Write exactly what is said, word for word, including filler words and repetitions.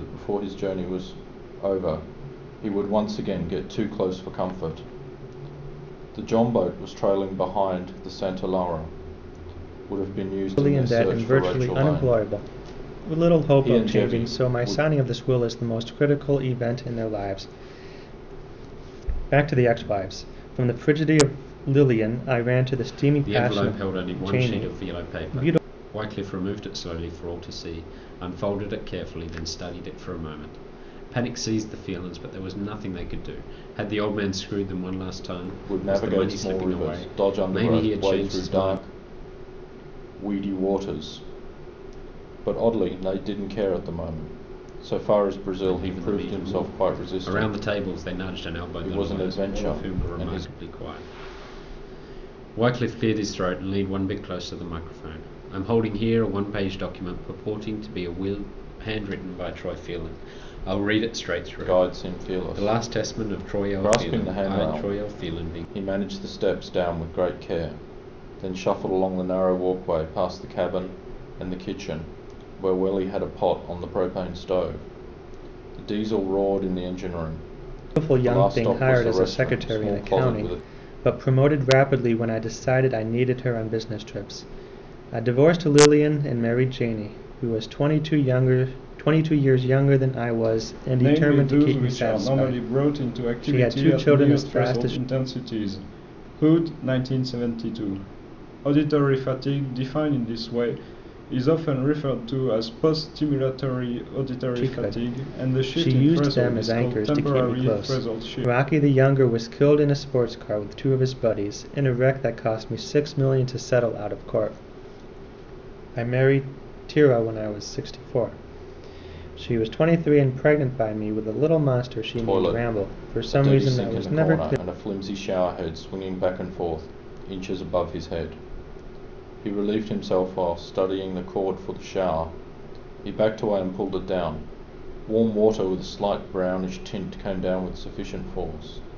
that before his journey was over, he would once again get too close for comfort. The John boat was trailing behind the Santa Laura, would have been used in their debt search and for virtually Rachel unemployable, with little hope He of and changing, Jevie so my would- signing of this will is the most critical event in their lives. Back to the ex-wives. From the frigidity of Lillian, I ran to the steamy The passion envelope of held only one Janie. sheet of yellow paper. Beautiful. Wycliffe removed it slowly for all to see, unfolded it carefully, then studied it for a moment. Panic seized the feelings, but there was nothing they could do. Had the old man screwed them one last time? would Was the money navigate small slipping rivers, away? dodge Maybe undergrowth, he had wade changed through his dark, mind. weedy waters. But oddly, Nate didn't care at the moment. So far as Brazil, he Even the proved meeting himself room. quite resistant. Around the tables they nudged and elbowed It the was an lawyers, adventure, all of whom were and his- remarkably quiet. Wycliffe cleared his throat and leaned one bit closer to the microphone. I'm holding here a one-page document purporting to be a will handwritten by Troy Phelan. I'll read it straight through. Guide seemed fearless. The last testament of Troy L. Grasping Phelan, the I, handrail, Troy L. Phelan, being he managed the steps down with great care, then shuffled along the narrow walkway past the cabin and the kitchen, where Welly had a pot on the propane stove. The diesel roared in the engine room. beautiful The young last thing stop was hired the as a restaurant, secretary in small closet accounting, with a but promoted rapidly when I decided I needed her on business trips. I divorced Lillian and married Janie, who was twenty-two younger, twenty-two years younger than I was, and Namely determined to those keep me which are normally satisfied. brought into She had activity two at children near as fast threshold as- intensities. Hood, nineteen seventy-two. Auditory fatigue, defined in this way, is often referred to as post-stimulatory auditory She could. fatigue, and the shift She in used threshold them is as called anchors to keep me temporary close. threshold shift. Rocky the Younger was killed in a sports car with two of his buddies, in a wreck that cost me six million dollars to settle out of court. I married Tira when I was sixty-four. She was twenty-three and pregnant by me with a little monster she named Toilet. Ramble. For a some dirty reason sink I was in the never corner, clear. and a flimsy shower head swinging back and forth, inches above his head. He relieved himself while studying the cord for the shower. He backed away and pulled it down. Warm water with a slight brownish tint came down with sufficient force.